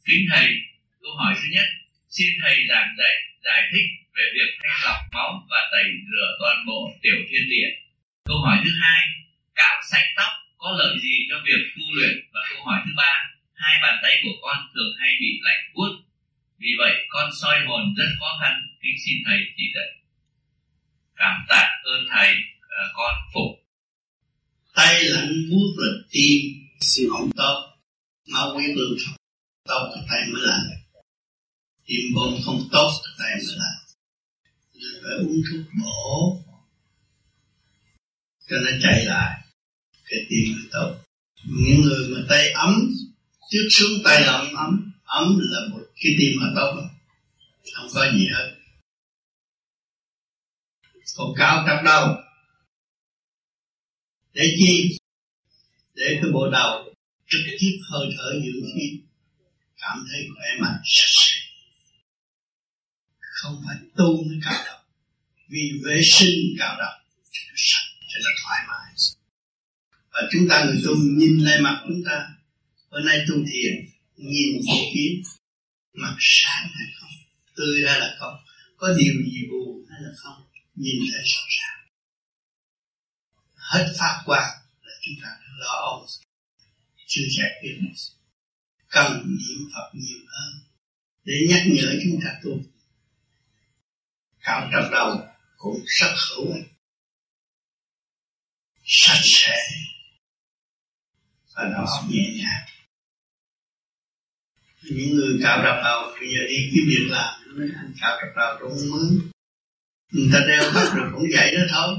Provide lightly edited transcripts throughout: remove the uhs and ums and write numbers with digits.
Kính Thầy, câu hỏi thứ nhất, xin Thầy giảng dạy giải thích về việc thanh lọc máu và tẩy rửa toàn bộ tiểu thiên địa. Câu hỏi thứ hai, cạo sạch tóc có lợi gì cho việc tu luyện? Và câu hỏi thứ ba, hai bàn tay của con thường hay bị lạnh buốt, vì vậy con soi hồn rất khó khăn, kính xin Thầy chỉ dạy. Cảm tạ ơn Thầy, con phục. Tay lạnh buốt là tim không tốt, máu huyết lưu thông tốt cái tay mới lạnh, tim bông không tốt cái tay mới lạnh, nên phải uống thuốc bổ cho nó chạy lại cái tim mới tốt. Những người mà tay ấm trước xuống tay là ấm là một cái tim mà tốt, không có gì hết. Còn cao cặp đầu để chi? Để cái bộ đầu trực tiếp hơi thở dưỡng khí, cảm thấy khỏe mạnh sạch sẽ. Không phải tu mới cạo đầu, vì vệ sinh cạo đầu cho nó sạch, cho nó thoải mái. Và chúng ta người tu nhìn lại mặt chúng ta, bữa nay tu thiền nhìn một kiến, mặt sáng hay không, tươi ra là không, có điều gì buồn hay là không, nhìn thấy rõ ràng. Hết phát quang là chúng ta lo âu, chưa giải quyết. Cần niệm Phật nhiều hơn để nhắc nhở chúng ta tu. Cạo trọc đầu cũng rất hữu ích, sạch sẽ và đầu óc nhẹ nhàng. Những người cạo trọc đầu bây giờ đi kiếm việc làm, nói anh cạo trọc đầu tôi không mướn, người ta đeo bắt rồi cũng vậy đó thôi,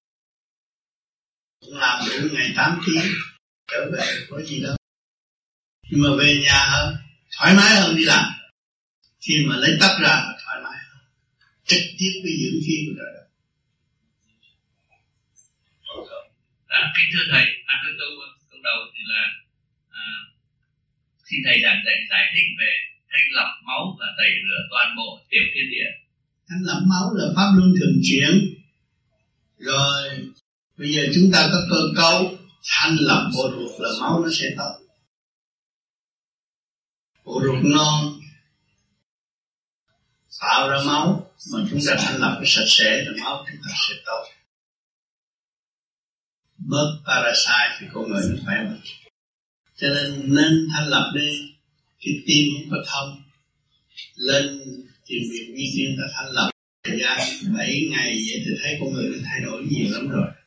cũng làm đủ ngày 8 tiếng trở về có gì đâu. Nhưng mà về nhà hơn, thoải mái hơn đi làm. Khi mà lấy tóc ra là thoải mái hơn, trực tiếp với dưỡng khí của đời. Kính thưa Thầy, câu đầu thì là xin Thầy giảng dạy giải thích về thanh lọc máu và tẩy rửa toàn bộ tiểu thiên địa. Thanh lọc máu là pháp luân thường chuyển. Rồi bây giờ chúng ta có cơ cấu thanh lọc bộ ruột là máu nó sẽ tốt. Bộ ruột non tạo ra máu, mà chúng ta thanh lọc cái sạch sẽ là máu chúng ta sẽ tốt. Bớt parasite thì con người nó khỏe mạnh. Cho nên thanh lọc đi, cái tim không có thông, lên tìm việc vi tiên ta thanh lọc thời gian 7 ngày vậy thì thấy con người nó thay đổi nhiều lắm rồi.